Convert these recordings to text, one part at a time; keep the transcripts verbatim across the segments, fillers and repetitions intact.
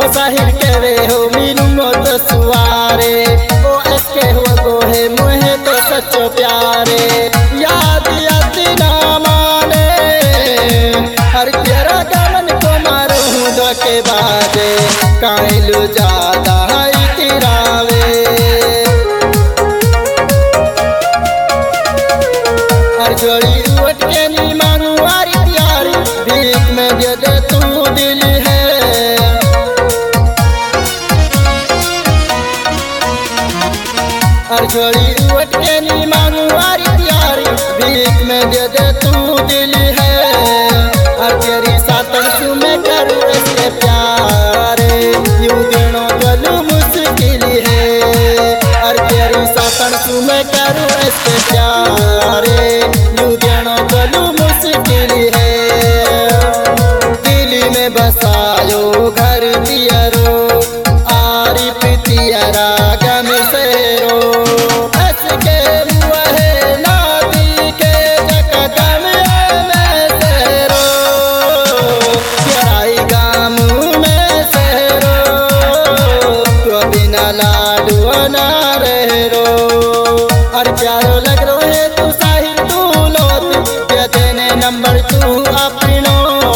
साहिर के वे हो मिलूंगो तो सुवारे ओ इसके हो गो है मुहे तो सच्चो प्यारे याद याद ना माने हर तेरा गमन को मारू दो के बाजे काइलू ज्यादा तिरावे हर जोड़ी उठ के नी मांगू आरी प्यारी भीख में दे दे तू दिल है हर जोड़ी उठ के नी मांगू आरी प्यारी भीख में दे दे तू दिल है हर तेरी सातन सु में करूँ इसके प्यारे यूं देनो गलू मुश्किल है हर तेरी सातन सु में करूँ इसके प्यारे यूं देनो गलू मुश्किल है दिल में बसायो घर दियरो आरी पितियरा गम सेरो और प्यारो लग रो है तू साहिर तू लोत क्या देने नंबर तू अपनो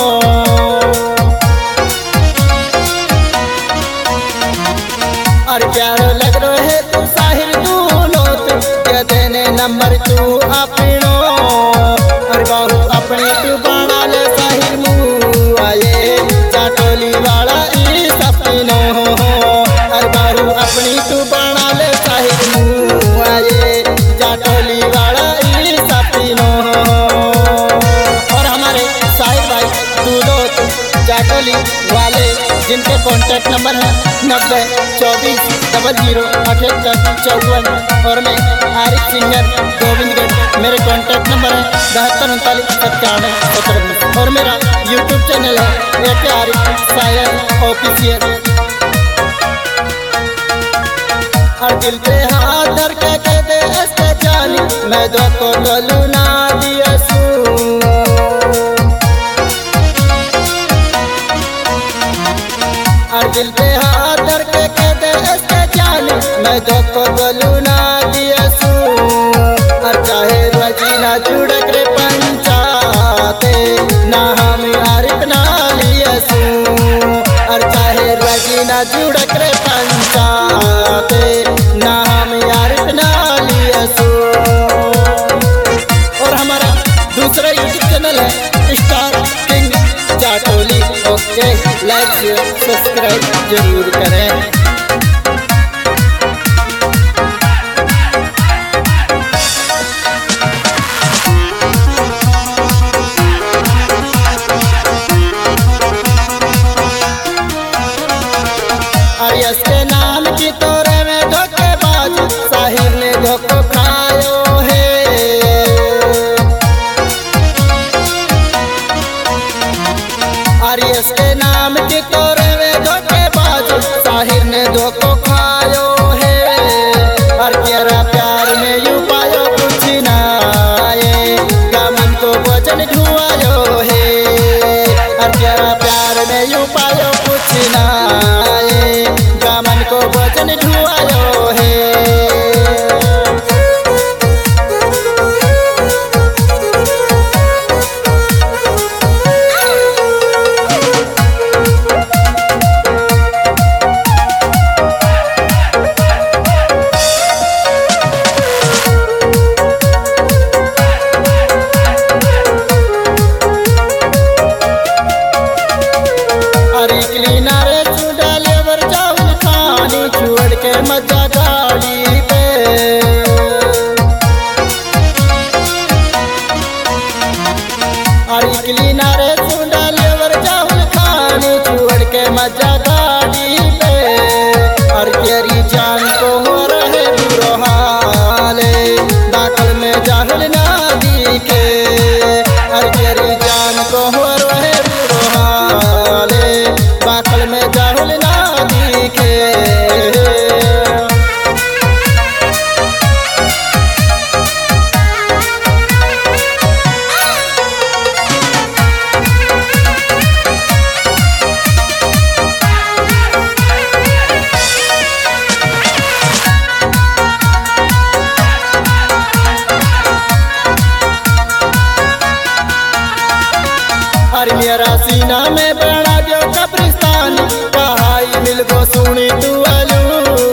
और प्यारो लग रो है तू साहिर तू लोत क्या देने नंबर तू अपनो और बाहू अपने तू बना ले साहिर मुँह आए चाटोली वाला ई सपनो और बाहू अपनी तू बना ले साहिर मुँह आए चाटोली वाला ई सपनो और हमारे साहिर भाई दूधो चाटोली वाले जिनके कॉन्टैक्ट नंबर है नब्बे चौबीस डबल जीरो अठहत्तर चौवन और मैं आरिफ सिंगर गोविंदगढ़ मेरे कॉन्टैक्ट नंबर है बहत्तर उनतालीस सत्तानवे सत्रह और मेरा यूट्यूब चैनल है ए के आरिफ साहिर ऑफिशियल और दिल पे हाथ धर के कह दे ऐसे जानी मैं दो को गलू ना दिया सू और दिल पे हाथ धर के कह दे ऐसे जानी मैं दो को गलू ना दिया सू और चाहे रजीना जुड़क रे पंचाते ना हम आरिफ ना लिया सू और चाहे रजीना जुड़क रे पंचाते ना हम आरिफ ना लिया सू और हमारा दूसरा यूट्यूब चैनल है star king Chatoli okay like share subscribe जरूर करें। आरियस के नाम की तोरे में धोखेबाज साहिर ने धोखो खायो है आरियस के नाम की तोरे में धोखेबाज साहिर ने धोखो खायो है और तेरा प्यार में यूं पायो कुछ ना आए गमन को वचन ढुआयो है और तेरा प्यार में यूं पायो कुछ ना आए गमन को वचन ढुआयो है अरे क्लीनर सुनी तू आलू।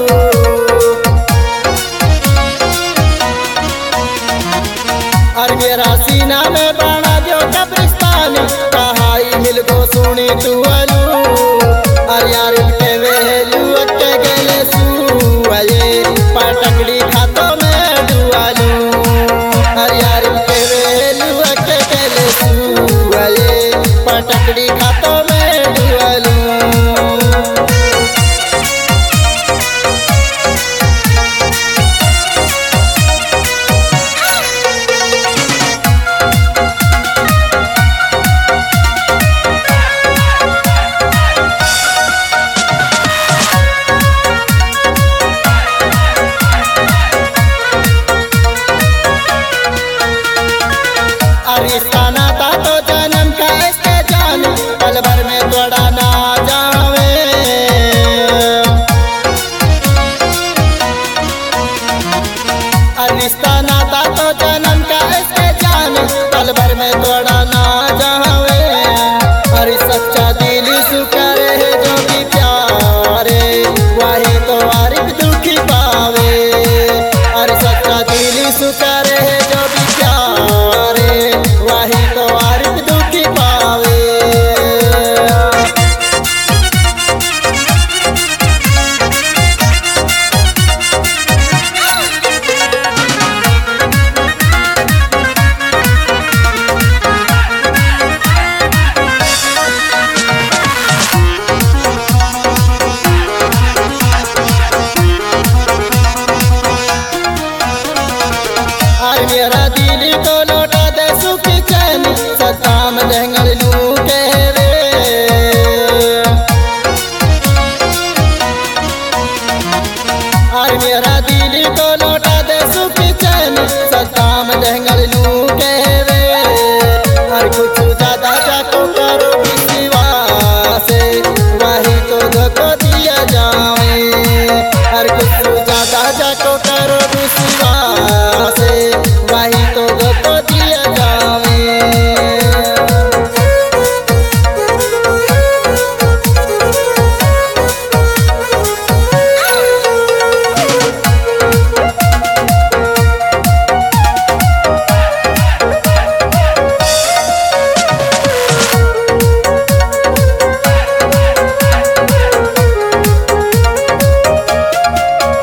अरे मेरा सीना में बना जो कब्रिस्तान, कहाई मिल को सुनी तू आलू। अरे यार